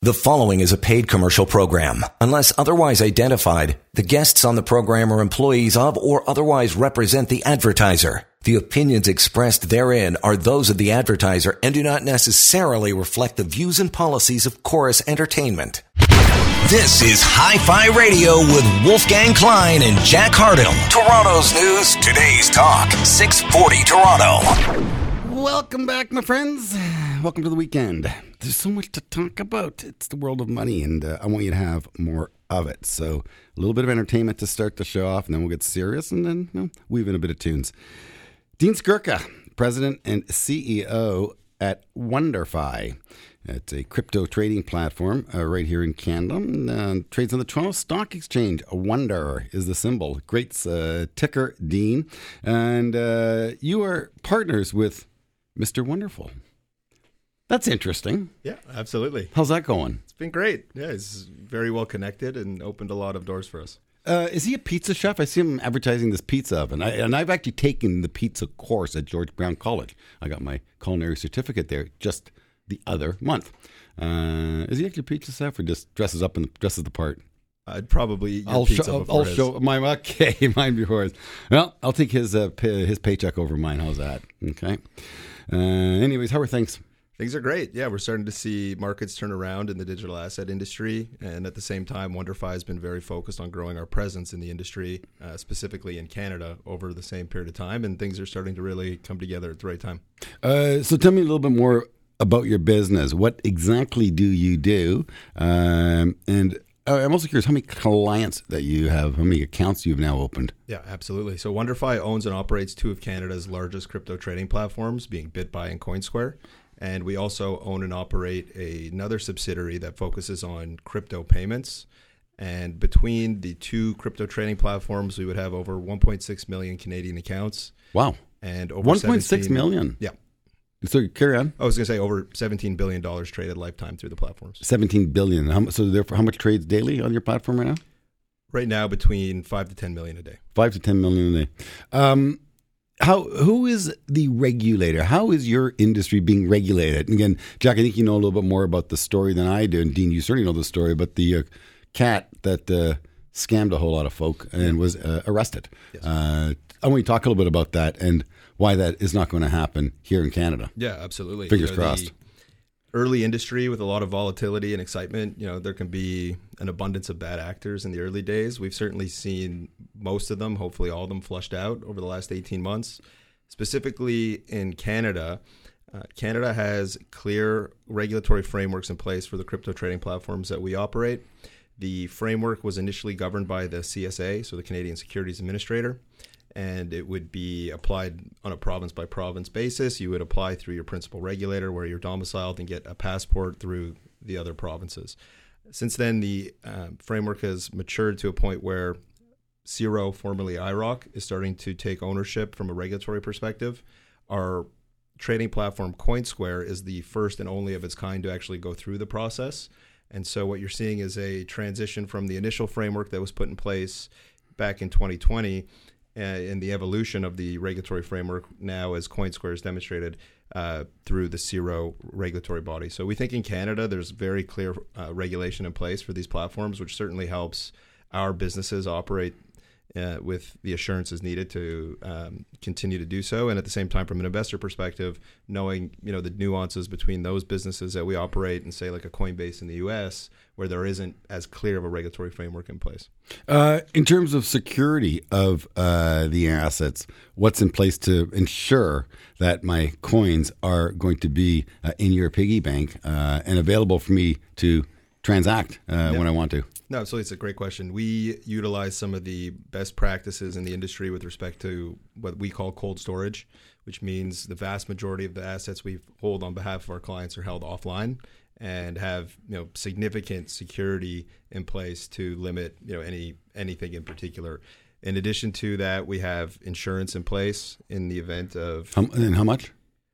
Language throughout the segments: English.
The following is a paid commercial program. Unless otherwise identified, the guests on the program are employees of or otherwise represent the advertiser. The opinions expressed therein are those of the advertiser and do not necessarily reflect the views and policies of Chorus Entertainment. This is Hi-Fi Radio with Wolfgang Klein and Jack Hardell. Toronto's news, today's talk, 640 Toronto. Welcome back, my friends. Welcome to the weekend. There's so much to talk about. It's the world of money, and I want you to have more of it. So a little bit of entertainment to start the show off, and then we'll get serious, and then weave in a bit of tunes. Dean Skurka, President and CEO at WonderFi. It's a crypto trading platform right here in Canada. Trades on the Toronto Stock Exchange. Wonder is the symbol. Great ticker, Dean. And you are partners with Mr. Wonderful. That's interesting. Yeah, absolutely. How's that going? It's been great. Yeah, he's very well connected and opened a lot of doors for us. Is he a pizza chef? I see him advertising this pizza oven. I've actually taken the pizza course at George Brown College. I got my culinary certificate there just the other month. Is he actually a pizza chef or just dresses up and dresses the part? I'd probably eat your pizza before his. Show mine. Okay, mine before his. Well, I'll take his paycheck over mine. How's that? Okay. Anyways, how are things? Things are great. Yeah, we're starting to see markets turn around in the digital asset industry. And at the same time, WonderFi has been very focused on growing our presence in the industry, specifically in Canada, over the same period of time. And things are starting to really come together at the right time. So tell me a little bit more about your business. What exactly do you do? And I'm also curious how many clients that you have, how many accounts you've now opened. Yeah, absolutely. So WonderFi owns and operates two of Canada's largest crypto trading platforms, being BitBuy and CoinSquare. And we also own and operate another subsidiary that focuses on crypto payments. And between the two crypto trading platforms, we would have over 1.6 million Canadian accounts. Wow. And over 1.6 million? Yeah. So carry on. I was going to say over $17 billion traded lifetime through the platforms. 17 billion. So therefore, how much trades daily on your platform right now? Right now, between 5 to 10 million a day. 5 to 10 million a day. Who is the regulator? How is your industry being regulated? And again, Jack, I think you know a little bit more about the story than I do. And Dean, you certainly know the story about the cat that scammed a whole lot of folk and was arrested. Yes. I want you to talk a little bit about that and why that is not going to happen here in Canada. Yeah, absolutely. Fingers crossed. Early industry with a lot of volatility and excitement, there can be an abundance of bad actors in the early days. We've certainly seen most of them, hopefully all of them, flushed out over the last 18 months. Specifically in Canada, Canada has clear regulatory frameworks in place for the crypto trading platforms that we operate. The framework was initially governed by the CSA, so the Canadian Securities Administrator, and it would be applied on a province-by-province basis. You would apply through your principal regulator where you're domiciled and get a passport through the other provinces. Since then, the framework has matured to a point where CIRO, formerly IIROC, is starting to take ownership from a regulatory perspective. Our trading platform, CoinSquare, is the first and only of its kind to actually go through the process. And so what you're seeing is a transition from the initial framework that was put in place back in 2020 and the evolution of the regulatory framework now, as CoinSquare has demonstrated, through the CIRO regulatory body. So we think in Canada there's very clear regulation in place for these platforms, which certainly helps our businesses operate with the assurances needed to continue to do so. And at the same time, from an investor perspective, knowing the nuances between those businesses that we operate and say like a Coinbase in the US, where there isn't as clear of a regulatory framework in place. In terms of security of the assets, what's in place to ensure that my coins are going to be in your piggy bank and available for me to transact when I want to? No, so it's a great question. We utilize some of the best practices in the industry with respect to what we call cold storage, which means the vast majority of the assets we hold on behalf of our clients are held offline and have significant security in place to limit anything in particular. In addition to that, we have insurance in place in the event of... And how much?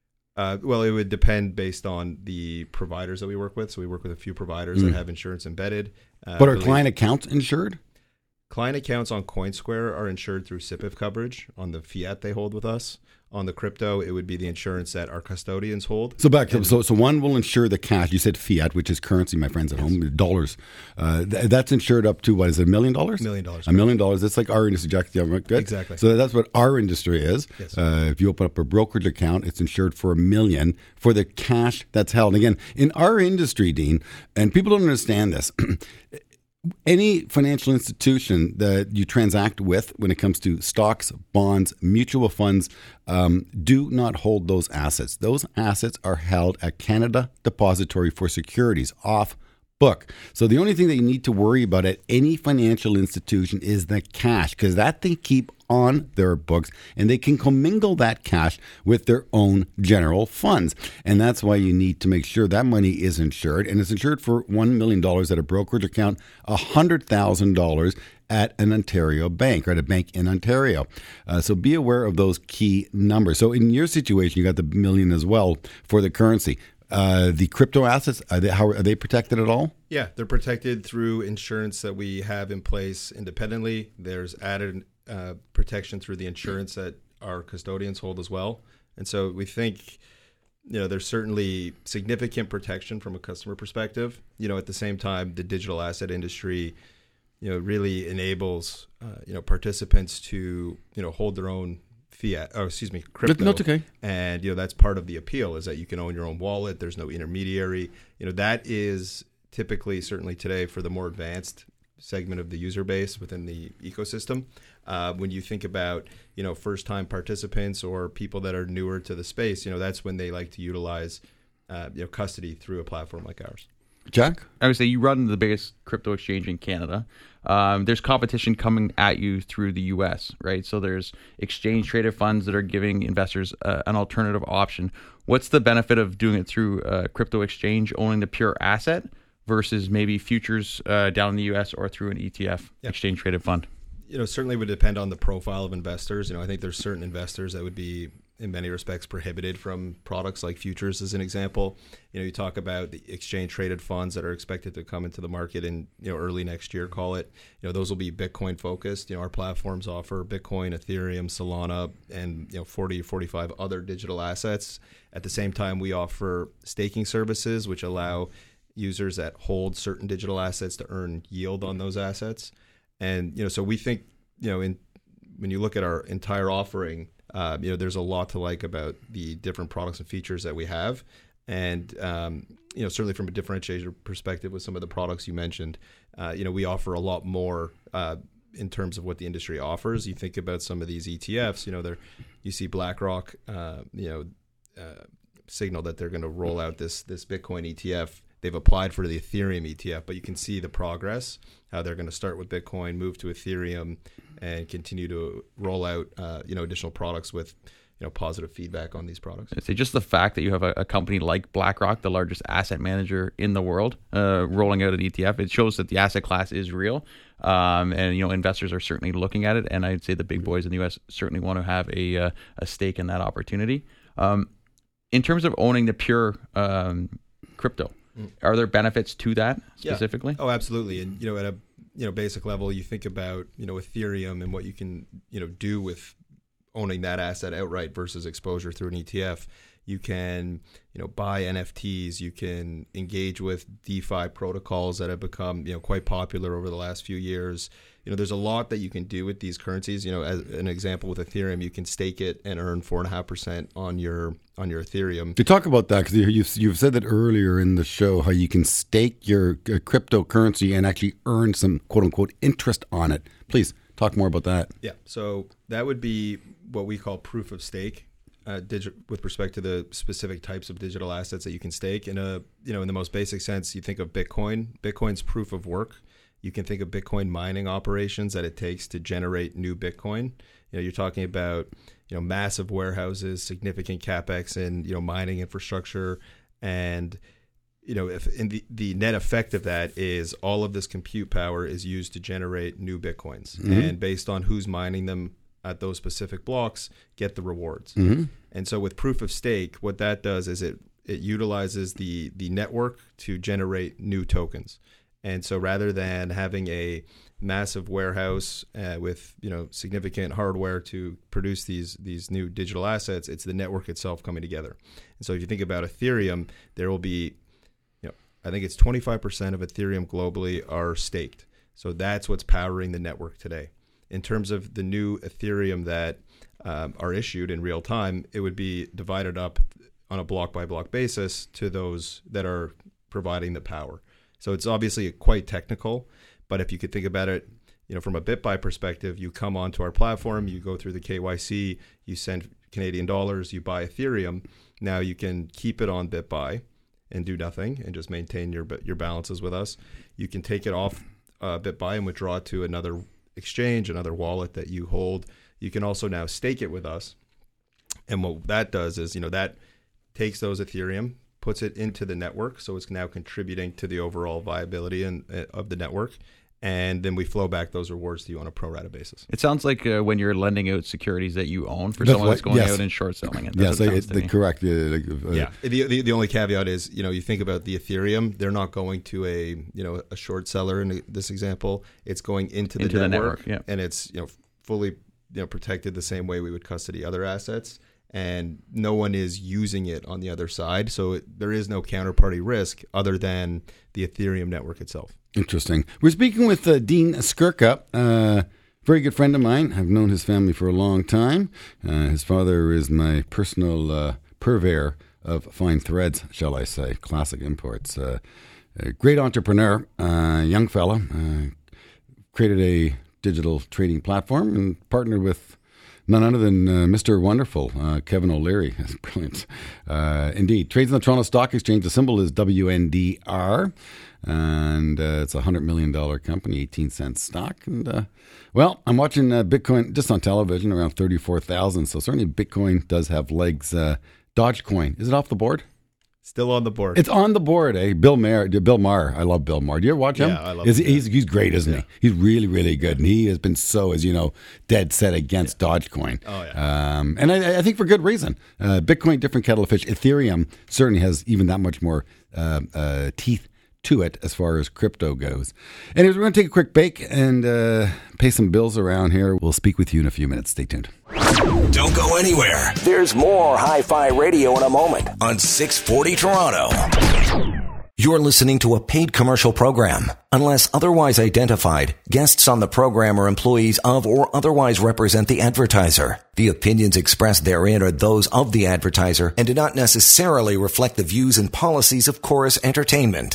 Well, it would depend based on the providers that we work with. So we work with a few providers that have insurance embedded. But are client accounts insured? Client accounts on CoinSquare are insured through SIPIF coverage on the fiat they hold with us. On the crypto, it would be the insurance that our custodians hold. So so one will insure the cash. You said fiat, which is currency, my friends at home, dollars. That's insured up to, what is it, $1 million? $1 million. $1 million. That's like our industry, Jack. Yeah, good. Exactly. So that's what our industry is. Yes. If you open up a brokerage account, it's insured for $1 million for the cash that's held. And again, in our industry, Dean, and people don't understand this. Any financial institution that you transact with when it comes to stocks, bonds, mutual funds, do not hold those assets. Those assets are held at Canada Depository for Securities, off book. So the only thing that you need to worry about at any financial institution is the cash, because that they keep on their books, and they can commingle that cash with their own general funds. And that's why you need to make sure that money is insured, and it's insured for $1 million at a brokerage account, $100,000 at an Ontario bank, or at a bank in Ontario. So be aware of those key numbers. So in your situation, you got the $1 million as well for the currency. The crypto assets, are they protected at all? Yeah, they're protected through insurance that we have in place independently. There's added protection through the insurance that our custodians hold as well. And so we think, there's certainly significant protection from a customer perspective. At the same time, the digital asset industry, really enables, participants to, hold their own crypto. That's okay. And, that's part of the appeal, is that you can own your own wallet. There's no intermediary. That is typically, certainly today, for the more advanced segment of the user base within the ecosystem. When you think about, first-time participants or people that are newer to the space, that's when they like to utilize, custody through a platform like ours. Jack? I would say you run the biggest crypto exchange in Canada. There's competition coming at you through the U.S., right? So there's exchange-traded funds that are giving investors an alternative option. What's the benefit of doing it through a crypto exchange, owning the pure asset, versus maybe futures down in the U.S. or through an ETF, exchange-traded fund? Certainly would depend on the profile of investors. I think there's certain investors that would be, in many respects, prohibited from products like futures, as an example. You talk about the exchange-traded funds that are expected to come into the market in early next year, call it. Those will be Bitcoin focused. Our platforms offer Bitcoin, Ethereum, Solana, and 40 or 45 other digital assets. At the same time, we offer staking services, which allow users that hold certain digital assets to earn yield on those assets. And so we think when you look at our entire offering, there's a lot to like about the different products and features that we have. And, certainly from a differentiator perspective with some of the products you mentioned, we offer a lot more in terms of what the industry offers. You think about some of these ETFs, you see BlackRock, signal that they're going to roll out this Bitcoin ETF. They've applied for the Ethereum ETF, but you can see the progress, how they're going to start with Bitcoin, move to Ethereum, and continue to roll out, additional products with, positive feedback on these products. I'd say just the fact that you have a company like BlackRock, the largest asset manager in the world, rolling out an ETF, it shows that the asset class is real. And investors are certainly looking at it. And I'd say the big boys in the U.S. certainly want to have a stake in that opportunity. In terms of owning the pure crypto, are there benefits to that specifically? Yeah. Oh, absolutely. And at a basic level, you think about Ethereum and what you can do with owning that asset outright versus exposure through an ETF. You can buy NFTs. You can engage with DeFi protocols that have become quite popular over the last few years. There's a lot that you can do with these currencies. As an example with Ethereum, you can stake it and earn 4.5% on your Ethereum. To talk about that, because you've said that earlier in the show, how you can stake your cryptocurrency and actually earn some quote unquote interest on it. Please talk more about that. Yeah, so that would be what we call proof of stake. With respect to the specific types of digital assets that you can stake. In the most basic sense, you think of Bitcoin. Bitcoin's proof of work. You can think of Bitcoin mining operations that it takes to generate new Bitcoin. You're talking about massive warehouses, significant capex in mining infrastructure, and if the net effect of that is all of this compute power is used to generate new Bitcoins, and based on who's mining them at those specific blocks, get the rewards. And so with proof of stake, what that does is it utilizes the network to generate new tokens. And so rather than having a massive warehouse with significant hardware to produce these new digital assets, it's the network itself coming together. And so if you think about Ethereum, there will be, I think it's 25% of Ethereum globally are staked. So that's what's powering the network today. In terms of the new Ethereum that are issued in real time, it would be divided up on a block by block basis to those that are providing the power. So it's obviously quite technical, but if you could think about it, from a BitBuy perspective, you come onto our platform, you go through the KYC, you send Canadian dollars, you buy Ethereum. Now you can keep it on BitBuy and do nothing and just maintain your balances with us. You can take it off BitBuy and withdraw it to another exchange, another wallet that you hold. You can also now stake it with us. And what that does is, that takes those Ethereum, puts it into the network. So it's now contributing to the overall viability of the network. And then we flow back those rewards to you on a pro rata basis. It sounds like when you're lending out securities that you own for someone that's going out and short selling it. Yes, it's correct. Yeah. The only caveat is, you think about the Ethereum, they're not going to a short seller in this example. It's going into the network. Yeah. And it's fully protected the same way we would custody other assets. And no one is using it on the other side. So there is no counterparty risk other than the Ethereum network itself. Interesting. We're speaking with Dean Skurka, very good friend of mine. I've known his family for a long time. His father is my personal purveyor of fine threads, shall I say, classic imports. A great entrepreneur, young fella, created a digital trading platform and partnered with none other than Mr. Wonderful, Kevin O'Leary. That's brilliant. Indeed. Trades on the Toronto Stock Exchange. The symbol is WNDR. And it's a $100 million company, 18 cents stock. And, I'm watching Bitcoin just on television, around 34,000. So certainly Bitcoin does have legs. Dogecoin, is it off the board? Still on the board. It's on the board, eh? Bill Maher. I love Bill Maher. Do you ever watch him? Yeah, I love him. He's great, isn't he? He's really, really good. And he has been so, as you know, dead set against Dogecoin. Oh, yeah. And I think for good reason. Bitcoin, different kettle of fish. Ethereum certainly has even that much more teeth to it as far as crypto goes. Anyways, we're going to take a quick break and pay some bills around here. We'll speak with you in a few minutes. Stay tuned. Don't go anywhere. There's more Hi-Fi Radio in a moment on 640 Toronto. You're listening to a paid commercial program. Unless otherwise identified, guests on the program are employees of or otherwise represent the advertiser. The opinions expressed therein are those of the advertiser and do not necessarily reflect the views and policies of Chorus Entertainment.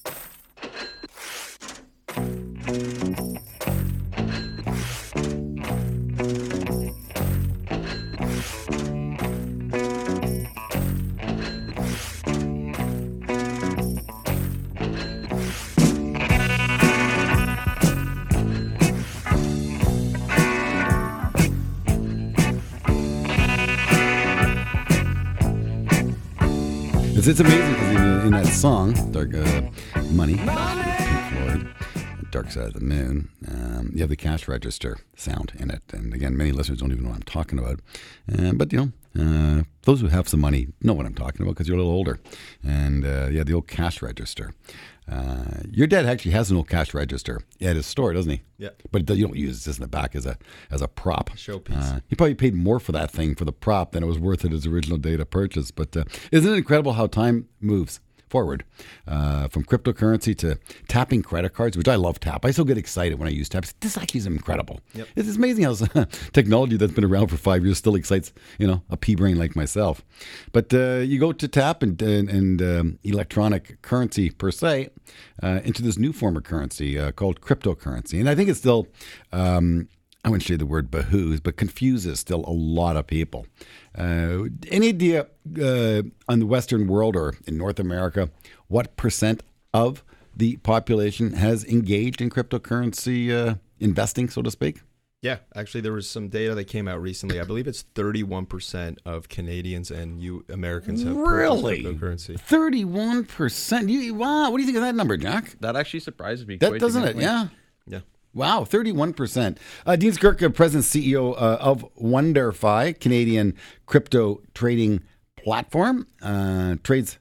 It's amazing because in that song, Dark Money, Pink Floyd, Dark Side of the Moon, you have the cash register sound in it. And again, many listeners don't even know what I'm talking about. But, those who have some money know what I'm talking about because you're a little older. And, the old cash register. Your dad actually has an old cash register at his store, doesn't he? Yeah. But you don't use this in the back as a prop. Showpiece. He probably paid more for that thing, for the prop, than it was worth at his original date of purchase. But isn't it incredible how time moves forward from cryptocurrency to tapping credit cards, which I love tap. I still get excited when I use tap. This actually is incredible. Yep. It's amazing how technology that's been around for 5 years still excites, a pea brain like myself. But you go to tap and electronic currency per se into this new form of currency called cryptocurrency. And I think it's still, I wouldn't say the word behooves, but confuses still a lot of people. Any idea on the Western world or in North America, what percent of the population has engaged in cryptocurrency investing, so to speak? Yeah, actually, there was some data that came out recently. I believe it's 31% of Canadians and Americans have purchased cryptocurrency. 31%? Wow, what do you think of that number, Jack? That actually surprises me. That doesn't it? Yeah. Yeah. Wow, 31%. Dean Skurka, President CEO of WonderFi, Canadian crypto trading platform. Trades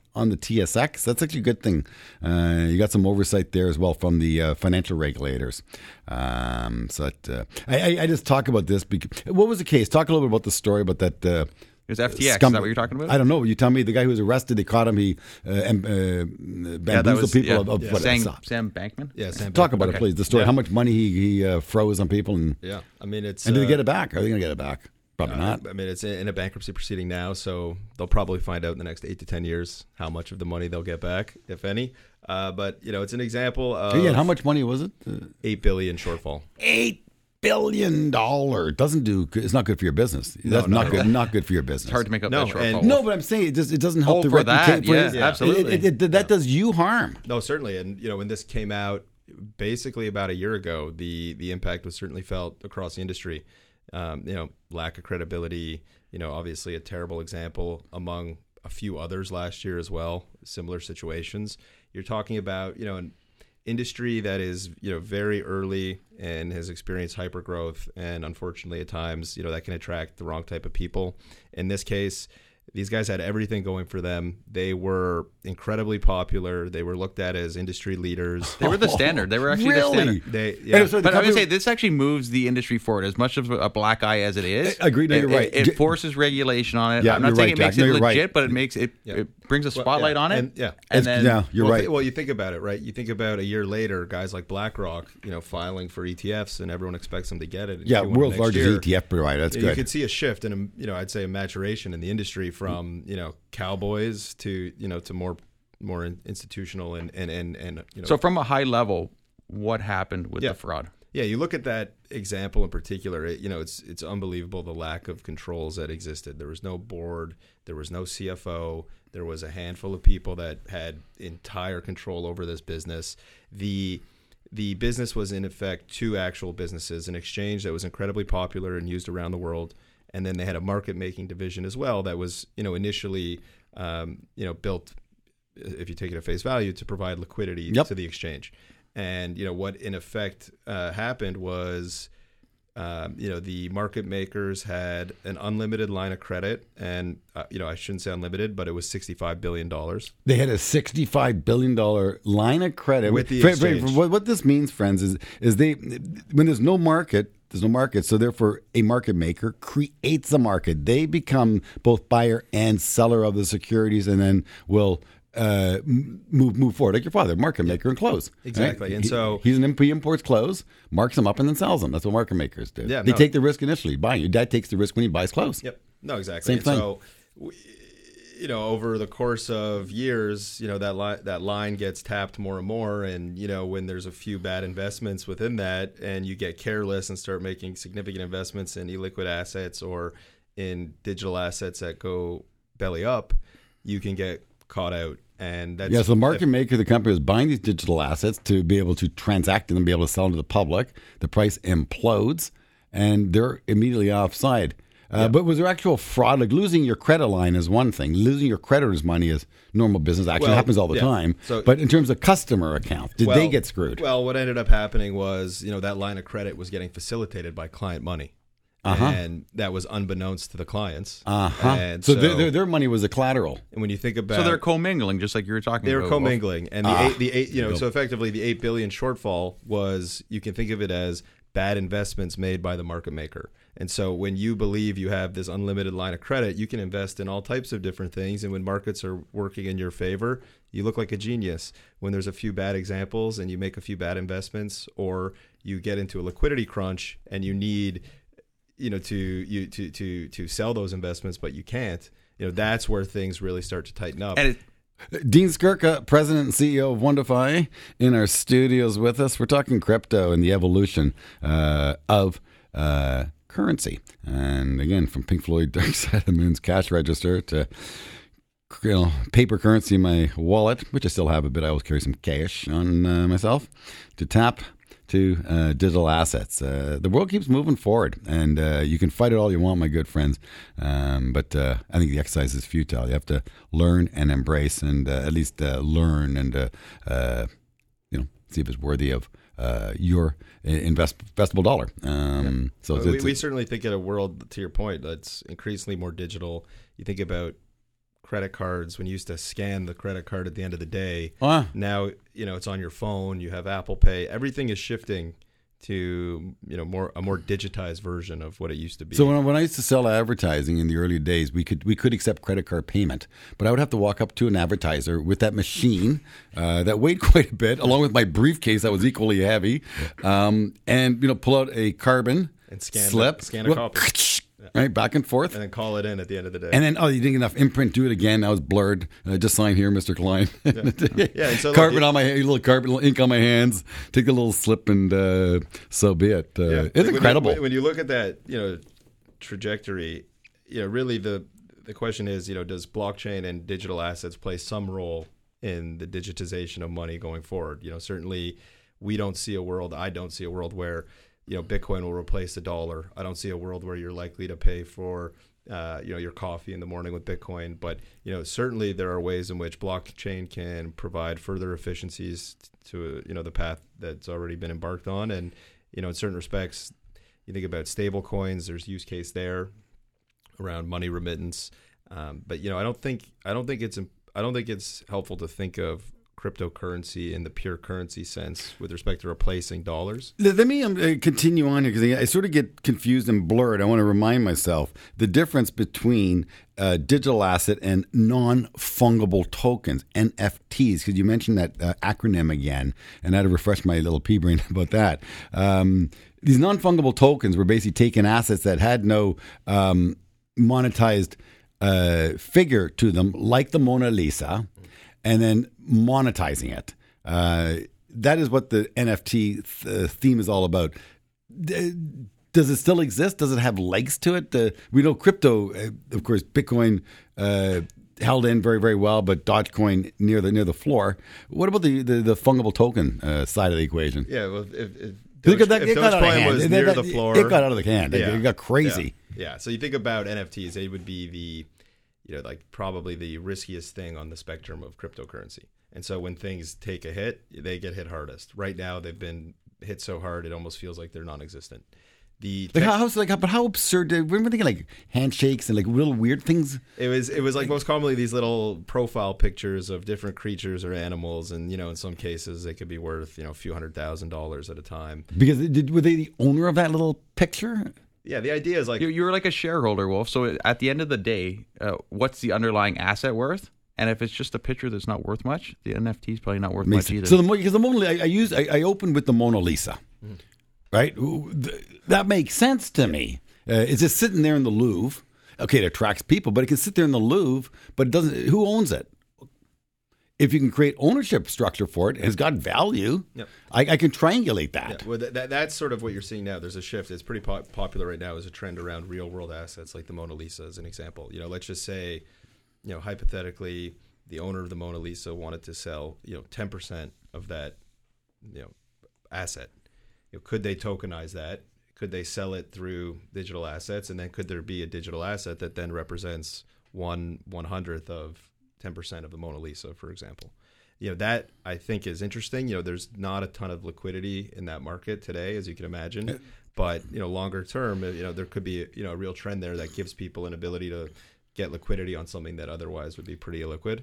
on the TSX. That's actually a good thing. You got some oversight there as well from the financial regulators. I just talk about this because what was the case? Talk a little bit about the story about that. It was FTX. Is that what you're talking about? I don't know. You tell me. The guy who was arrested, they caught him. He bamboozled people. Sam Bankman. Yeah, Sam. Talk about okay. it, please. The story. Yeah. How much money he froze on people, and I mean, it's and did they get it back? Are they going to get it back? Probably not. I mean, it's in a bankruptcy proceeding now, so they'll probably find out in the next 8 to 10 years how much of the money they'll get back, if any. But it's an example of. Again, how much money was it? $8 billion shortfall. $8 billion doesn't do. It's not good for your business. That's not good. Not good for your business. It's hard to make up that shortfall. No, but I'm saying it doesn't help the for that, reputation. yeah, absolutely. That does you harm. No, certainly, and when this came out, basically about a year ago, the impact was certainly felt across the industry. Lack of credibility, obviously a terrible example among a few others last year as well, similar situations. You're talking about, an industry that is, very early and has experienced hypergrowth. And unfortunately, at times, that can attract the wrong type of people. In this case, these guys had everything going for them. They were incredibly popular. They were looked at as industry leaders. They were the standard. They were actually the standard. But I would say this actually moves the industry forward. As much of a black eye as it is, agreed. You're right. It forces regulation on it. Yeah, I'm not saying it makes it legit, but it makes it brings a spotlight on it. You're right. Well, you think about it, right? You think about a year later, guys like BlackRock, filing for ETFs, and everyone expects them to get it. Yeah, world's largest ETF provider. That's good. You could see a shift in, I'd say a maturation in the industry from cowboys to to more institutional and So from a high level, what happened with the fraud? Yeah, you look at that example in particular. It's unbelievable the lack of controls that existed. There was no board. There was no CFO. There was a handful of people that had entire control over this business. The business was in effect two actual businesses: an exchange that was incredibly popular and used around the world, and then they had a market making division as well that was initially built, if you take it at face value, to provide liquidity to the exchange. And what in effect happened was the market makers had an unlimited line of credit, and I shouldn't say unlimited, but it was $65 billion. They had a $65 billion line of credit with the exchange. What this means, friends, is they when there's no market. There's no market, so therefore a market maker creates a market. They become both buyer and seller of the securities, and then will move forward, like your father, market maker, and close. Exactly, right? And he imports clothes, marks them up, and then sells them. That's what market makers do. Yeah, they take the risk initially buying. Your dad takes the risk when he buys clothes. Yep. No, exactly. Same thing. So, over the course of years, that line gets tapped more and more, and when there's a few bad investments within that, and you get careless and start making significant investments in illiquid assets or in digital assets that go belly up, you can get caught out. And that's so the market maker, the company, was buying these digital assets to be able to transact and be able to sell them to the public. The price implodes, and they're immediately offside. But was there actual fraud? Like losing your credit line is one thing. Losing your creditor's money is normal business. Actually, happens all the time. So, but in terms of customer accounts, did they get screwed? Well, what ended up happening was, that line of credit was getting facilitated by client money. And that was unbeknownst to the clients. And so their money was a collateral. And when you think about, so they're commingling, just like you were talking about. They were commingling, and so effectively the $8 billion shortfall was, you can think of it as bad investments made by the market maker. And so when you believe you have this unlimited line of credit, you can invest in all types of different things. And when markets are working in your favor, you look like a genius. When there's a few bad examples and you make a few bad investments, or you get into a liquidity crunch and you need to sell those investments, but you can't, that's where things really start to tighten up. And Dean Skirka, President and CEO of WonderFi, in our studios with us. We're talking crypto and the evolution of currency. And again, from Pink Floyd, Dark Side of the Moon's cash register to paper currency in my wallet, which I still have a bit. I always carry some cash on myself, to tap to digital assets. The world keeps moving forward, and you can fight it all you want, my good friends. But I think the exercise is futile. You have to learn and embrace, and at least learn and see if it's worthy of your investable dollar. So we certainly think in a world, to your point, that's increasingly more digital. You think about credit cards, when you used to scan the credit card at the end of the day, now, it's on your phone, you have Apple Pay. Everything is shifting to, a more digitized version of what it used to be. So when I used to sell advertising in the early days, we could accept credit card payment, but I would have to walk up to an advertiser with that machine that weighed quite a bit, along with my briefcase that was equally heavy, and pull out a carbon and slip, scan a copy. Right, back and forth. And then call it in at the end of the day. And then, you didn't get enough imprint, do it again. That was blurred. Just sign here, Mr. Klein. Yeah, and so carbon on my little carbon, little ink on my hands. Take the little slip and so be it. It's incredible. When you look at that, trajectory, really the question is, does blockchain and digital assets play some role in the digitization of money going forward? Certainly I don't see a world where Bitcoin will replace the dollar. I don't see a world where you're likely to pay for, your coffee in the morning with Bitcoin. But, certainly there are ways in which blockchain can provide further efficiencies to, the path that's already been embarked on. And, in certain respects, you think about stable coins, there's use case there around money remittance. But, I don't think it's helpful to think of cryptocurrency in the pure currency sense with respect to replacing dollars. Let me continue on here because I sort of get confused and blurred. I want to remind myself the difference between digital asset and non-fungible tokens, NFTs, because you mentioned that acronym again, and I had to refresh my little pea brain about that. These non-fungible tokens were basically taking assets that had no monetized figure to them, like the Mona Lisa, and then monetizing it. That is what the NFT theme is all about. Does it still exist? Does it have legs to it? We know crypto, of course, Bitcoin held in very, very well, but Dogecoin near the floor. What about the fungible token side of the equation? Yeah, well, if Dogecoin was near the floor, it got out of the hand. It got crazy. Yeah. So you think about NFTs, they would be the probably the riskiest thing on the spectrum of cryptocurrency. And so when things take a hit, they get hit hardest. Right now, they've been hit so hard, it almost feels like they're non-existent. But how absurd? Remember thinking like handshakes and like little weird things? It was like most commonly these little profile pictures of different creatures or animals, and in some cases they could be worth a few $100,000 at a time. Because were they the owner of that little picture? Yeah, the idea is like you're like a shareholder, Wolf. So at the end of the day, what's the underlying asset worth? And if it's just a picture that's not worth much, the NFT is probably not worth much either. So because the Mona Lisa, I opened with the Mona Lisa, right? That makes sense to me. It's just sitting there in the Louvre. Okay, it attracts people, but it can sit there in the Louvre, but it doesn't. Who owns it? If you can create ownership structure for it, it's got value. Yep. I can triangulate that. Yeah, well, that's sort of what you're seeing now. There's a shift. It's pretty popular right now. Is a trend around real world assets, like the Mona Lisa, as an example. Let's just say, hypothetically, the owner of the Mona Lisa wanted to sell, 10% of that, asset. Could they tokenize that? Could they sell it through digital assets? And then could there be a digital asset that then represents 1/100th of 10% of the Mona Lisa, for example? That I think is interesting. There's not a ton of liquidity in that market today, as you can imagine. But, longer term, there could be, a real trend there that gives people an ability to get liquidity on something that otherwise would be pretty illiquid.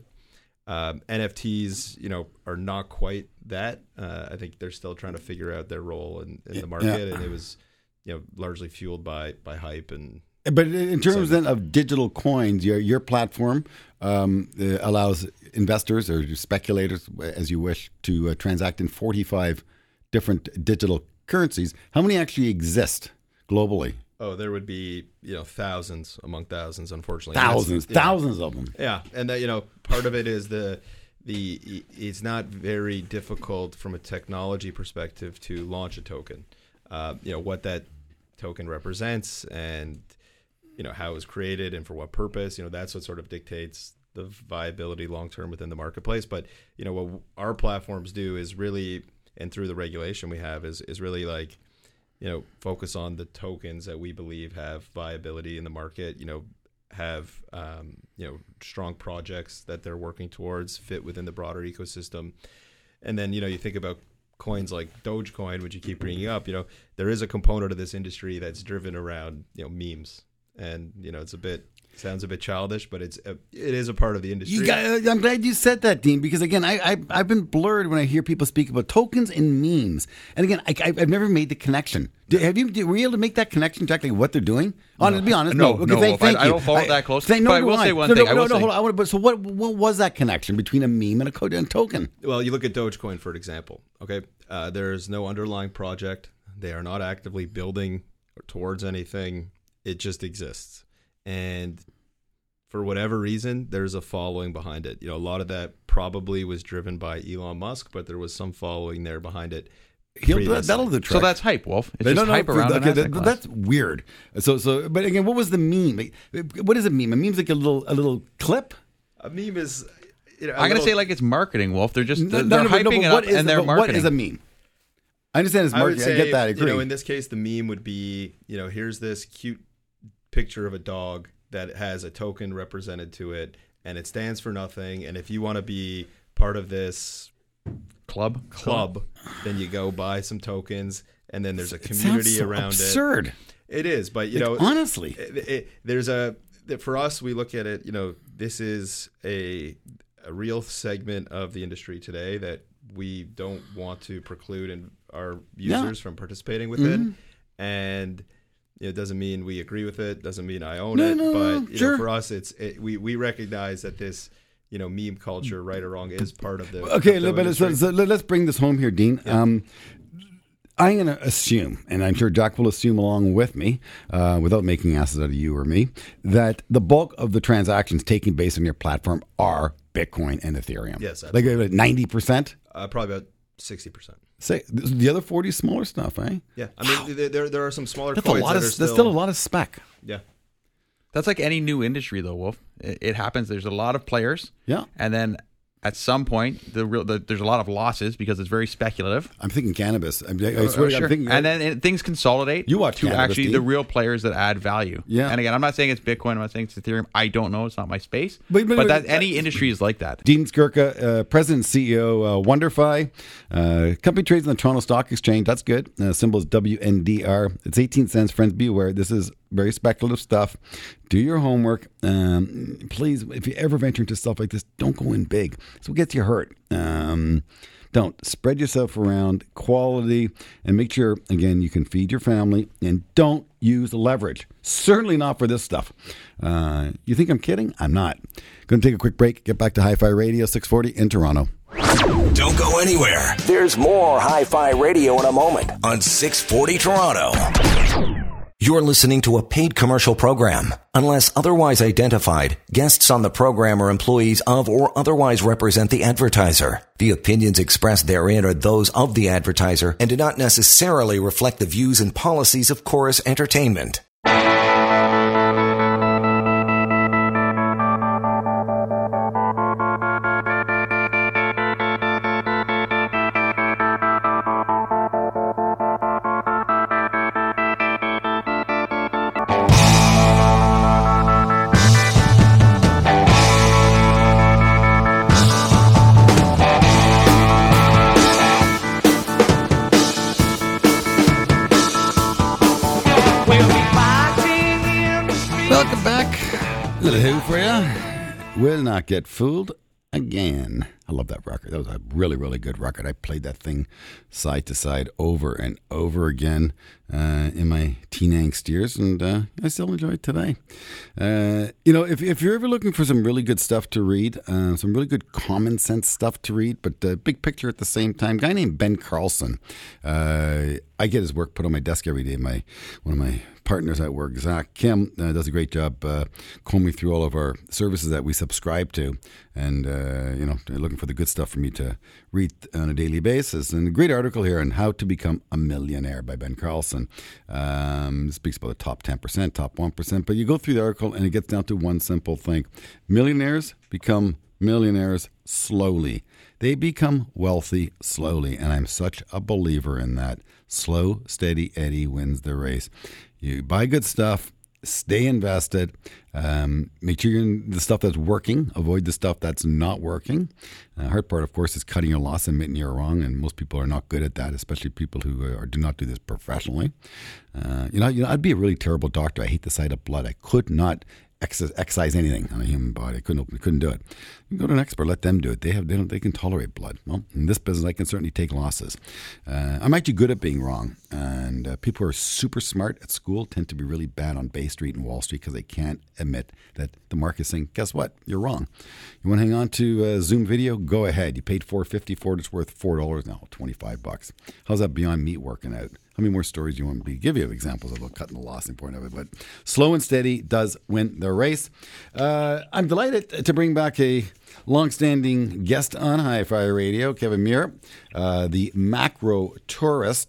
NFTs, are not quite that. I think they're still trying to figure out their role in the market. And it was, largely fueled by hype and. But in terms then of digital coins, your platform allows investors or speculators, as you wish, to transact in 45 different digital currencies. How many actually exist globally? Oh, there would be thousands among thousands, unfortunately. Thousands of them. Yeah, and that part of it is it's not very difficult from a technology perspective to launch a token. What that token represents and how it was created and for what purpose, that's what sort of dictates the viability long-term within the marketplace. But, what our platforms do is really, and through the regulation we have, is really like, focus on the tokens that we believe have viability in the market, have, strong projects that they're working towards, fit within the broader ecosystem. And then, you think about coins like Dogecoin, which you keep bringing up, there is a component of this industry that's driven around, memes. And, it's a bit Sounds a bit childish, but it is a part of the industry. I'm glad you said that, Dean, because again, I've been blurred when I hear people speak about tokens and memes. And again, I've never made the connection. Were you able to make that connection exactly what they're doing? To be honest, no. Okay, thank you. I don't follow that closely. But I will say one thing. Hold on. So what was that connection between a meme and a token? Well, you look at Dogecoin, for example. Okay, there's no underlying project. They are not actively building towards anything. It just exists. And for whatever reason, there's a following behind it. A lot of that probably was driven by Elon Musk, but there was some following there behind it. That'll the trick. So that's hype, Wolf. It's just hype around an asset class. That's weird. So, but again, what was the meme? What is a meme? A meme's like a little clip. A meme is. I'm going to say like it's marketing, Wolf. They're just they're hyping it up and they're marketing. What is a meme? I understand it's marketing. I get that. I agree. In this case, the meme would be, here's this cute picture of a dog that has a token represented to it, and it stands for nothing. And if you want to be part of this club, then you go buy some tokens, and then there's a community around it. Absurd. It is, but honestly, for us, we look at it. This is a real segment of the industry today that we don't want to preclude our users from participating within, and it doesn't mean we agree with it. Doesn't mean I own it, but sure. For us, we recognize that this meme culture, right or wrong, is part of the let's bring this home here, Dean. Yeah. I'm going to assume, and I'm sure Jack will assume along with me, without making asses out of you or me, that the bulk of the transactions taking place on your platform are Bitcoin and Ethereum. Yes, absolutely. Like 90%? Probably about 60%. Say the other 40 is smaller stuff, eh? Yeah, I mean there are some smaller that's coins that's still a lot of spec. Yeah, that's like any new industry, though, Wolf. It happens. There's a lot of players. Yeah, and then at some point, there's a lot of losses because it's very speculative. I'm thinking cannabis. I swear, sure. I'm thinking, and then things consolidate. You watch to cannabis, actually Dean. The real players that add value. Yeah. And again, I'm not saying it's Bitcoin. I'm not saying it's Ethereum. I don't know. It's not my space. But that any industry is like that. Dean Skirka, President and CEO, WonderFi. Company trades on the Toronto Stock Exchange. That's good. Symbol is WNDR. It's 18 cents. Friends, be aware. This is very speculative stuff. Do your homework. Please, if you ever venture into stuff like this, don't go in big. That's what gets you hurt. Don't spread yourself around, quality, and make sure, again, you can feed your family, and don't use leverage. Certainly not for this stuff. You think I'm kidding? I'm not. Going to take a quick break, get back to Hi-Fi Radio 640 in Toronto. Don't go anywhere. There's more Hi-Fi Radio in a moment on 640 Toronto. You're listening to a paid commercial program. Unless otherwise identified, guests on the program are employees of or otherwise represent the advertiser. The opinions expressed therein are those of the advertiser and do not necessarily reflect the views and policies of Chorus Entertainment. Welcome back. Little Who for you. Will not get fooled again. I love that record. That was a really, really good record. I played that thing side to side over and over again in my teen angst years, and I still enjoy it today. If you're ever looking for some really good stuff to read, some really good common sense stuff to read, but big picture at the same time, a guy named Ben Carlson. I get his work put on my desk every day. One of my partners at work, Zach Kim, does a great job combing through all of our services that we subscribe to, and looking for the good stuff for me to read on a daily basis. And a great article here on How to Become a Millionaire by Ben Carlson. Speaks about the top 10%, top 1%, but you go through the article and it gets down to one simple thing. Millionaires become millionaires slowly. They become wealthy slowly, and I'm such a believer in that. Slow, steady Eddie wins the race. You buy good stuff, stay invested, make sure you're in the stuff that's working, avoid the stuff that's not working. Hard part, of course, is cutting your loss, admitting you're wrong, and most people are not good at that, especially people who do not do this professionally. I'd be a really terrible doctor. I hate the sight of blood. I could not excise anything on a human body. Couldn't do it. You can go to an expert, let them do it. They can tolerate blood. Well, in this business, I can certainly take losses. I'm actually good at being wrong, and people who are super smart at school tend to be really bad on Bay Street and Wall Street because they can't admit that the market's saying, guess what? You're wrong. You want to hang on to Zoom video? Go ahead. You paid $4.50 for it. It's worth $4 now, $25. How's that Beyond Meat working out? How many more stories do you want me to give you of examples of cutting the loss and point of it? But slow and steady does win the race. I'm delighted to bring back a longstanding guest on Hi-Fi Radio, Kevin Muir, the macro tourist.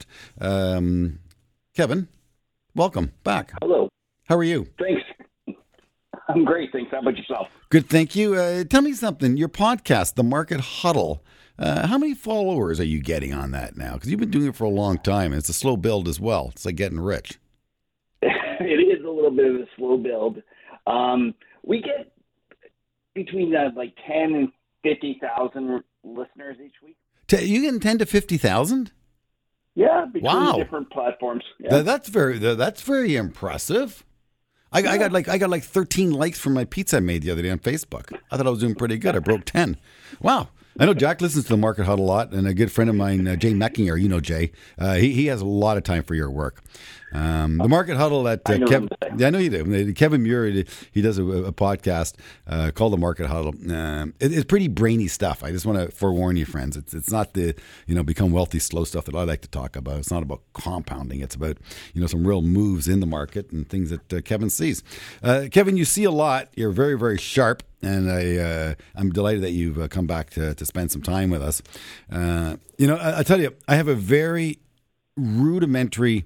Kevin, welcome back. Hello. How are you? Thanks. I'm great. Thanks. How about yourself? Good, thank you. Tell me something. Your podcast, The Market Huddle, how many followers are you getting on that now? Because you've been doing it for a long time, and it's a slow build as well. It's like getting rich. It is a little bit of a slow build. We get between 10 and 50,000 listeners each week. You getting 10 to 50,000? Yeah, between wow. different platforms. Yeah. That's very impressive. I got like 13 likes from my pizza I made the other day on Facebook. I thought I was doing pretty good. I broke 10. Wow. I know Jack listens to the Market Huddle a lot, and a good friend of mine, Jay Meckinger, you know Jay, he has a lot of time for your work. The Market Huddle at Kevin, I know you do. Kevin Muir, he does a podcast called the Market Huddle. It's pretty brainy stuff. I just want to forewarn you, friends. It's not the become wealthy slow stuff that I like to talk about. It's not about compounding. It's about some real moves in the market and things that Kevin sees. Kevin, you see a lot. You're very, very sharp. And I'm delighted that you've come back to spend some time with us. I tell you, I have a very rudimentary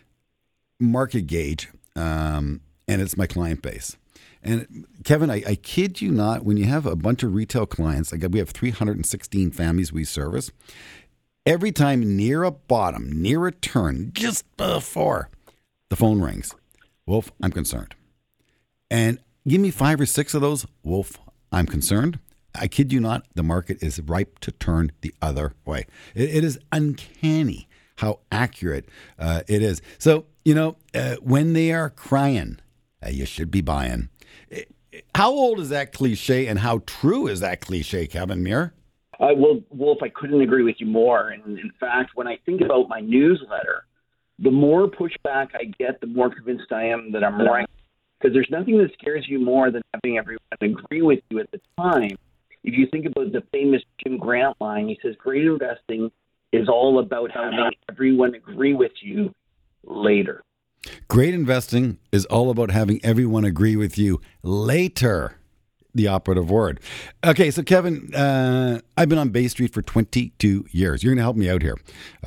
market gauge, and it's my client base. And Kevin, I kid you not, when you have a bunch of retail clients, we have 316 families we service. Every time near a bottom, near a turn, just before the phone rings, Wolf, I'm concerned. And give me 5 or 6 of those, Wolf, I'm concerned. I kid you not, the market is ripe to turn the other way. It is uncanny how accurate it is. So, when they are crying, you should be buying. How old is that cliche and how true is that cliche, Kevin Muir? Well, Wolf, I couldn't agree with you more. And in fact, when I think about my newsletter, the more pushback I get, the more convinced I am that I'm right. Because there's nothing that scares you more than having everyone agree with you at the time. If you think about the famous Jim Grant line, he says, great investing is all about having everyone agree with you later. Great investing is all about having everyone agree with you later. The operative word. Okay, so Kevin, I've been on Bay Street for 22 years. You're going to help me out here.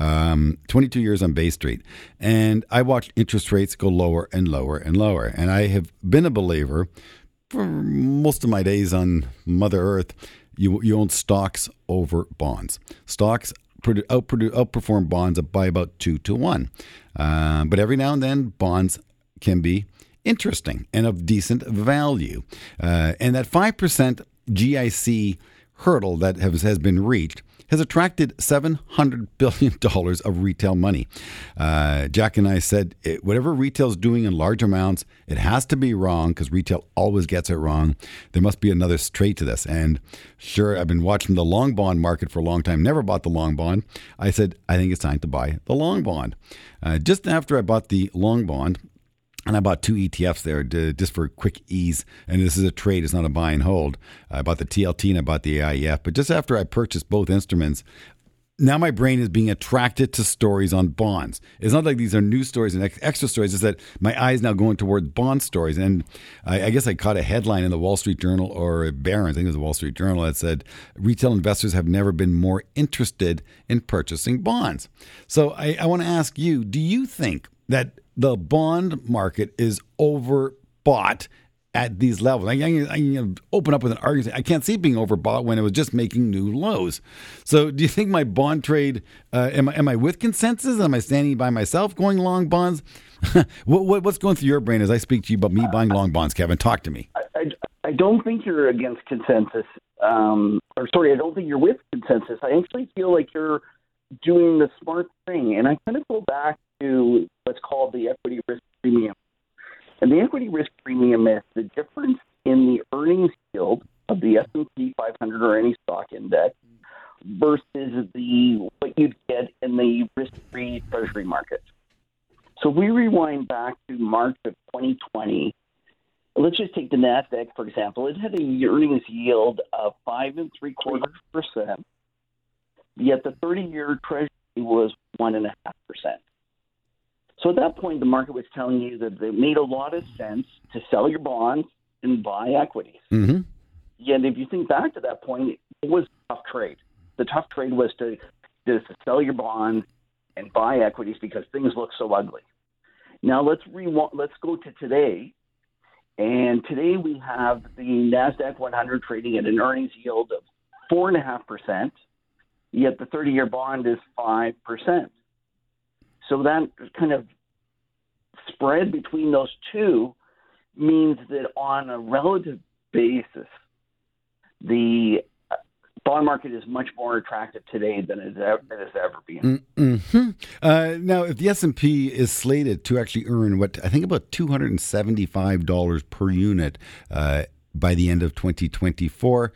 22 years on Bay Street. And I watched interest rates go lower and lower and lower. And I have been a believer for most of my days on Mother Earth. You own stocks over bonds. Stocks outperform bonds by about 2 to 1. But every now and then, bonds can be interesting and of decent value. And that 5% GIC hurdle that has been reached has attracted $700 billion of retail money. Jack and I said, whatever retail's doing in large amounts, it has to be wrong because retail always gets it wrong. There must be another trade to this. And sure, I've been watching the long bond market for a long time, never bought the long bond. I said, I think it's time to buy the long bond. Just after I bought the long bond, and I bought 2 ETFs there just for quick ease. And this is a trade. It's not a buy and hold. I bought the TLT and I bought the AIF. But just after I purchased both instruments, now my brain is being attracted to stories on bonds. It's not like these are new stories and extra stories. It's that my eye is now going toward bond stories. And I guess I caught a headline in the Wall Street Journal or Barron's, I think it was the Wall Street Journal, that said retail investors have never been more interested in purchasing bonds. So I want to ask you, do you think that the bond market is overbought at these levels? I can open up with an argument. I can't see it being overbought when it was just making new lows. So do you think my bond trade, am I with consensus? Am I standing by myself going long bonds? What's going through your brain as I speak to you about me buying long bonds, Kevin? Talk to me. I don't think you're against consensus. I don't think you're with consensus. I actually feel like you're doing the smart thing. And I kind of go back to what's called the equity risk premium. And the equity risk premium is the difference in the earnings yield of the S&P 500 or any stock index versus what you'd get in the risk-free treasury market. So if we rewind back to March of 2020, let's just take the NASDAQ, for example. It had a earnings yield of 5.75%, yet the 30-year treasury was 1.5%. So at that point, the market was telling you that it made a lot of sense to sell your bonds and buy equities. Mm-hmm. Yet if you think back to that point, it was a tough trade. The tough trade was to sell your bonds and buy equities because things look so ugly. Now let's go to today. And today we have the NASDAQ 100 trading at an earnings yield of 4.5%, yet the 30-year bond is 5%. So that kind of spread between those two means that on a relative basis, the bond market is much more attractive today than it has ever been. Mm-hmm. Now, if the S&P is slated to actually earn I think about $275 per unit by the end of 2024,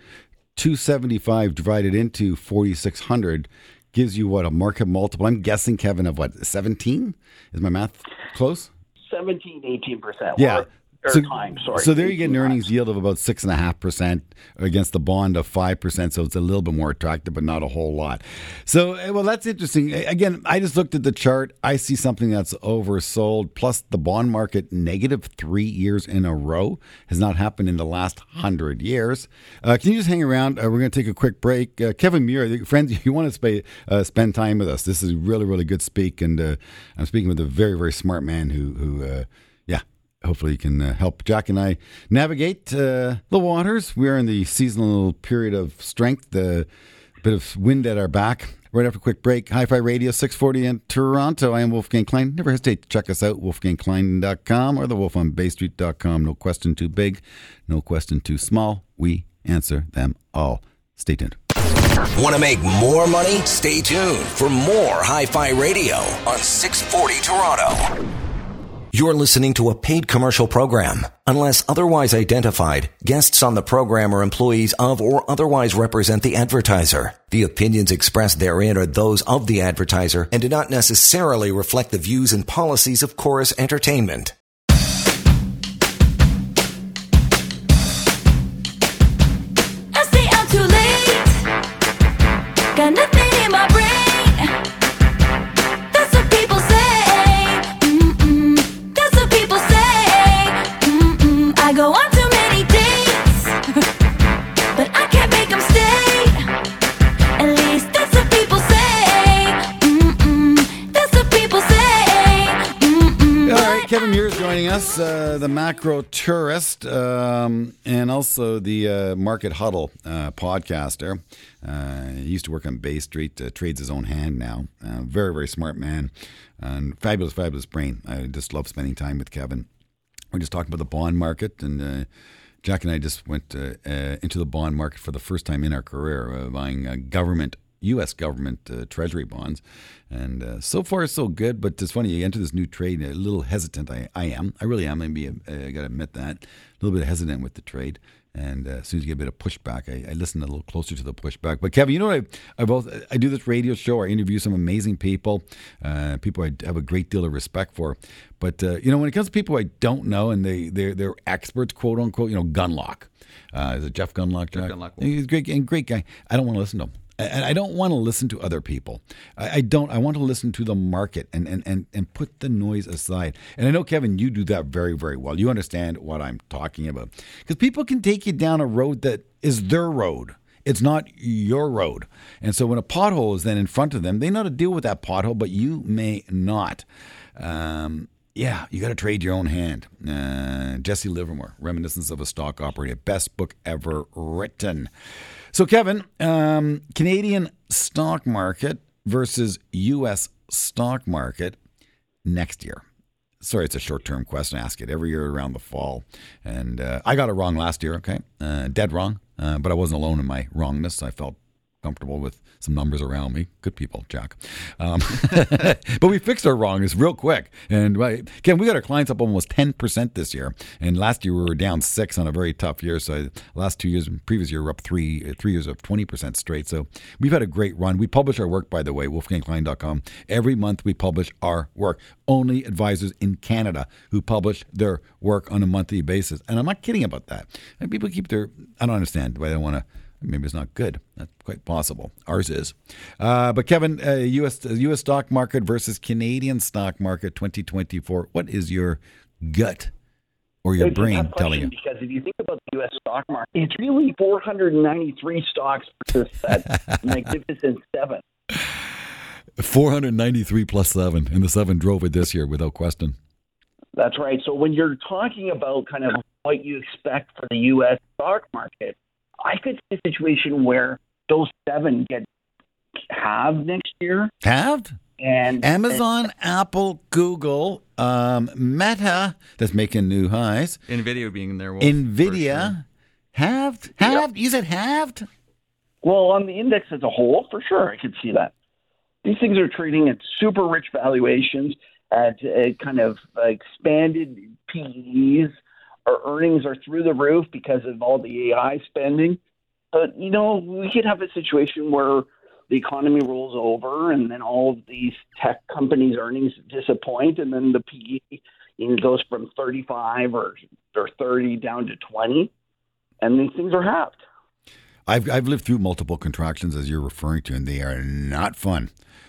275 divided into 4,600 gives you a market multiple? I'm guessing, Kevin, of 17? Is my math close? 17, 18%. Yeah. So there you get an earnings yield of about 6.5% against the bond of 5%. So it's a little bit more attractive, but not a whole lot. So, well, that's interesting. Again, I just looked at the chart. I see something that's oversold. Plus, the bond market negative 3 years in a row has not happened in the last 100 years. Can you just hang around? We're going to take a quick break. Kevin Muir, friends, you want to spend time with us. This is really, really good speak. And I'm speaking with a very, very smart man who hopefully you can help Jack and I navigate the waters. We are in the seasonal period of strength, a bit of wind at our back. Right after a quick break, Hi-Fi Radio 640 in Toronto. I am Wolfgang Klein. Never hesitate to check us out, wolfgangklein.com or thewolfonbaystreet.com. No question too big, no question too small. We answer them all. Stay tuned. Want to make more money? Stay tuned for more Hi-Fi Radio on 640 Toronto. You're listening to a paid commercial program. Unless otherwise identified, guests on the program are employees of or otherwise represent the advertiser. The opinions expressed therein are those of the advertiser and do not necessarily reflect the views and policies of Chorus Entertainment. I say I'm too late. Got nothing in my brain. That's what people say. I go on too many dates, but I can't make them stay. At least that's what people say. That's what people say. All right, Kevin Muir is joining us, the macro tourist, and also the Market Huddle podcaster. He used to work on Bay Street, trades his own hand now. Very, very smart man, and fabulous, fabulous brain. I just love spending time with Kevin. We're just talking about the bond market, and Jack and I just went into the bond market for the first time in our career, buying U.S. government treasury bonds. And so far, so good, but it's funny, you enter this new trade, a little hesitant. I am. I really am. I got to admit that. A little bit hesitant with the trade. And as soon as you get a bit of pushback, I listen a little closer to the pushback. But Kevin, you know what? I do this radio show. I interview some amazing people, people I have a great deal of respect for. But when it comes to people I don't know and they're experts, quote unquote, Gunlock. Is it Jeff Gunlock? Jack? Jeff Gunlock. He's a great guy. I don't want to listen to him. And I don't want to listen to other people. I don't. I want to listen to the market and put the noise aside. And I know, Kevin, you do that very, very well. You understand what I'm talking about. Because people can take you down a road that is their road. It's not your road. And so when a pothole is then in front of them, they know how to deal with that pothole, but you may not. Yeah, you got to trade your own hand. Jesse Livermore, Reminiscence of a Stock Operator. Best book ever written. So, Kevin, Canadian stock market versus U.S. stock market next year. Sorry, it's a short-term question. I ask it every year around the fall. And I got it wrong last year, okay? Dead wrong. But I wasn't alone in my wrongness. I felt comfortable with some numbers around me. Good people, Jack. But we fixed our wrongs real quick. And Ken, we got our clients up almost 10% this year. And last year we were down 6 on a very tough year. So last 2 years, previous year, we're up 3 years of 20% straight. So we've had a great run. We publish our work, by the way, wolfgangklein.com. Every month we publish our work. Only advisors in Canada who publish their work on a monthly basis. And I'm not kidding about that. And people keep I don't understand why they want to. Maybe it's not good. That's quite possible. Ours is. But Kevin, U.S. stock market versus Canadian stock market 2024. What is your gut or your brain telling you? Because if you think about the U.S. stock market, it's really 493 stocks versus that magnificent 7. 493 plus 7, and the 7 drove it this year without question. That's right. So when you're talking about kind of what you expect for the U.S. stock market, I could see a situation where those 7 get halved next year. Halved? And Amazon, Apple, Google, Meta, that's making new highs. NVIDIA being there. NVIDIA, halved? Halved? You said halved? Well, on the index as a whole, for sure, I could see that. These things are trading at super rich valuations, at kind of expanded PEs. Our earnings are through the roof because of all the AI spending. But, we could have a situation where the economy rolls over and then all of these tech companies' earnings disappoint, and then the PE goes from 35 or 30 down to 20, and these things are halved. I've lived through multiple contractions, as you're referring to, and they are not fun.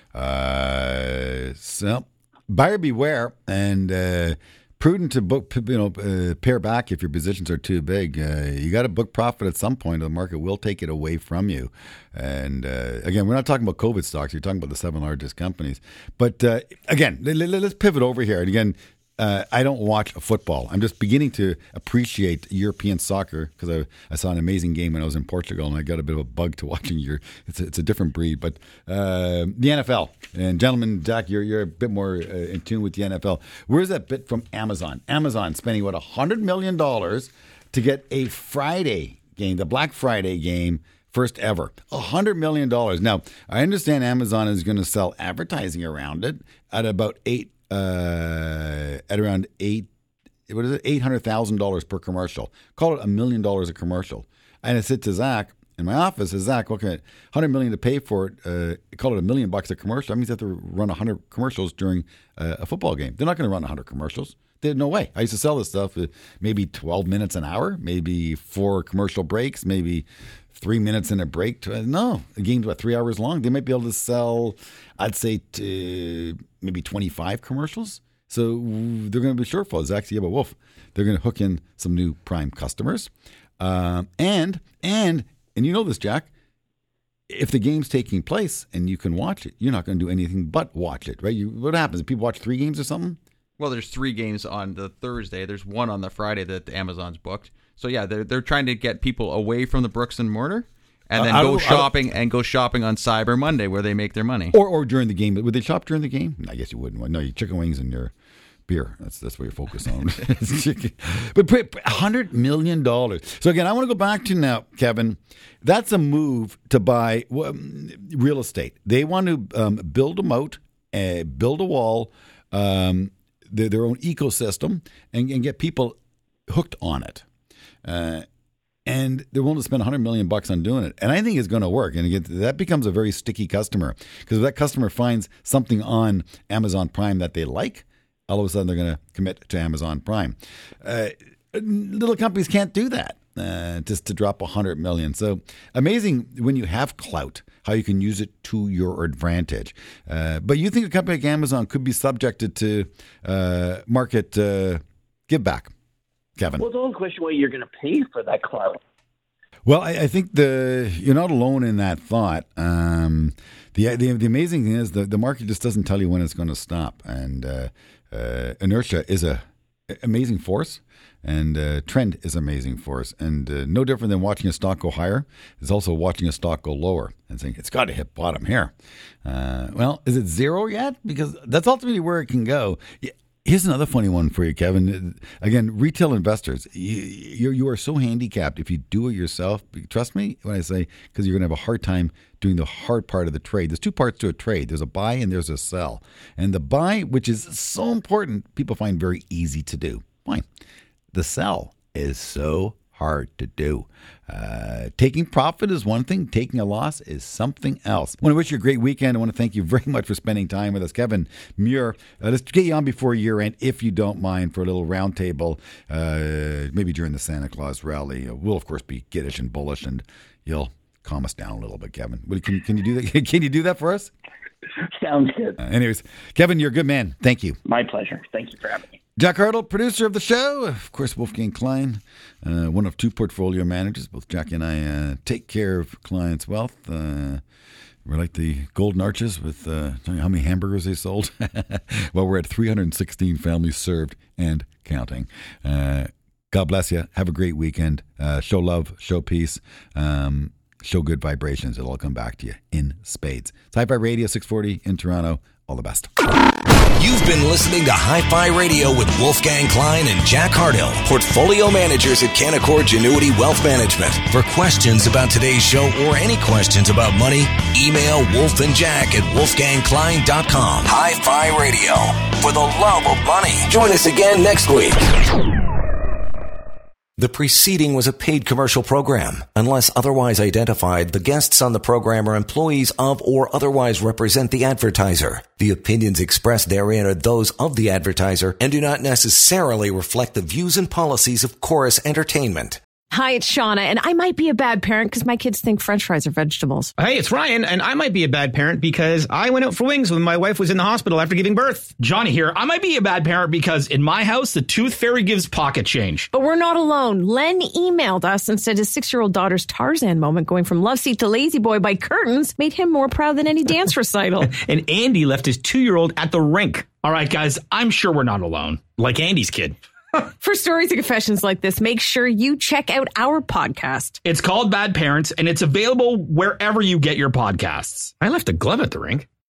So buyer beware, and prudent to book, pare back if your positions are too big. You got to book profit at some point, or the market will take it away from you. And again, we're not talking about COVID stocks. You're talking about the 7 largest companies. But again, let's pivot over here. And again, I don't watch football. I'm just beginning to appreciate European soccer because I saw an amazing game when I was in Portugal, and I got a bit of a bug to watching it's a different breed. But the NFL, and gentlemen, Jack, you're a bit more in tune with the NFL. Where's that bit from Amazon? Amazon spending $100 million to get a Friday game, the Black Friday game. First ever, $100 million. Now, I understand Amazon is going to sell advertising around it at about around $800,000 per commercial. Call it $1 million a commercial. And I said to Zach in my office, Zach, okay, $100 million to pay for it. Call it $1 million a commercial. That means they have to run 100 commercials during a football game. They're not going to run 100 commercials. There's no way. I used to sell this stuff maybe 12 minutes an hour, maybe 4 commercial breaks, maybe 3 minutes in a break. No, the game's 3 hours long. They might be able to sell, I'd say, maybe 25 commercials. So they're going to be shortfalls. Actually, yeah, but Wolf, they're going to hook in some new Prime customers, and you know this, Jack. If the game's taking place and you can watch it, you're not going to do anything but watch it, right? What happens if people watch 3 games or something? Well, there's 3 games on the Thursday. There's 1 on the Friday that Amazon's booked. So yeah, they're trying to get people away from the bricks and mortar, and then go shopping on Cyber Monday where they make their money. Or during the game. Would they shop during the game? I guess you wouldn't. No, you chicken wings and your beer. That's what you're focused on. But $100 million. So again, I want to go back to now, Kevin. That's a move to buy real estate. They want to build a moat, build a wall, their own ecosystem, and get people hooked on it. And they're willing to spend $100 million on doing it. And I think it's going to work. And again, that becomes a very sticky customer, because if that customer finds something on Amazon Prime that they like, all of a sudden they're going to commit to Amazon Prime. Little companies can't do that, just to drop $100 million. So amazing when you have clout, how you can use it to your advantage. But you think a company like Amazon could be subjected to market give back, Kevin? Well, it's the only question why you're going to pay for that clout. Well, I think you're not alone in that thought. The amazing thing is the market just doesn't tell you when it's going to stop, and inertia is a amazing force, and trend is an amazing force, and no different than watching a stock go higher is also watching a stock go lower and saying it's got to hit bottom here. Well, is it zero yet? Because that's ultimately where it can go. Here's another funny one for you, Kevin. Again, retail investors, you are so handicapped if you do it yourself. Trust me when I say, because you're going to have a hard time doing the hard part of the trade. There's two parts to a trade. There's a buy and there's a sell. And the buy, which is so important, people find very easy to do. Fine. The sell is so hard to do. Taking profit is one thing. Taking a loss is something else. I want to wish you a great weekend. I want to thank you very much for spending time with us. Kevin Muir, let's get you on before year end, if you don't mind, for a little roundtable, maybe during the Santa Claus rally. We'll, of course, be giddish and bullish, and you'll calm us down a little bit, Kevin. Can you do that? Can you do that for us? Sounds good. Anyways, Kevin, you're a good man. Thank you. My pleasure. Thank you for having me. Jack Hartle, producer of the show. Of course, Wolfgang Klein, one of two portfolio managers. Both Jack and I take care of clients' wealth. We're like the Golden Arches with how many hamburgers they sold. Well, we're at 316 families served and counting. God bless you. Have a great weekend. Show love, show peace, show good vibrations. It'll all come back to you in spades. It's Hi-Fi Radio 640 in Toronto. All the best. You've been listening to Hi-Fi Radio with Wolfgang Klein and Jack Hardill, portfolio managers at Canaccord Genuity Wealth Management. For questions about today's show or any questions about money, email Wolf and Jack at wolfgangklein.com. Hi-Fi Radio, for the love of money. Join us again next week. The preceding was a paid commercial program. Unless otherwise identified, the guests on the program are employees of or otherwise represent the advertiser. The opinions expressed therein are those of the advertiser and do not necessarily reflect the views and policies of Chorus Entertainment. Hi, it's Shauna, and I might be a bad parent because my kids think French fries are vegetables. Hey, it's Ryan, and I might be a bad parent because I went out for wings when my wife was in the hospital after giving birth. Johnny here. I might be a bad parent because in my house, the tooth fairy gives pocket change. But we're not alone. Len emailed us and said his 6-year-old daughter's Tarzan moment going from love seat to lazy boy by curtains made him more proud than any dance recital. And Andy left his 2-year-old at the rink. All right, guys, I'm sure we're not alone. Like Andy's kid. For stories and confessions like this, make sure you check out our podcast. It's called Bad Parents, and it's available wherever you get your podcasts. I left a glove at the rink.